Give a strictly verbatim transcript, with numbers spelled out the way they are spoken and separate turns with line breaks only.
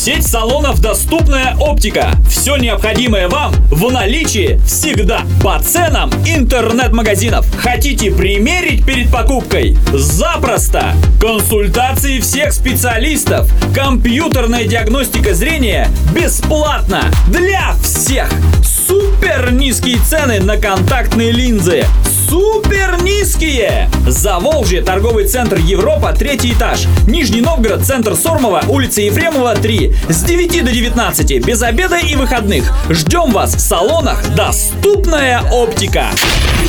Сеть салонов «Доступная оптика». Все необходимое вам в наличии всегда. По ценам интернет-магазинов. Хотите примерить перед покупкой? Запросто! Консультации всех специалистов. Компьютерная диагностика зрения бесплатно для всех. Супер низкие цены на контактные линзы. Супер низкие! Заволжье, торговый центр Европа, третий этаж. Нижний Новгород, центр Сормова, улица Ефремова, три. С девяти до девятнадцати, без обеда и выходных. Ждем вас в салонах «Доступная оптика».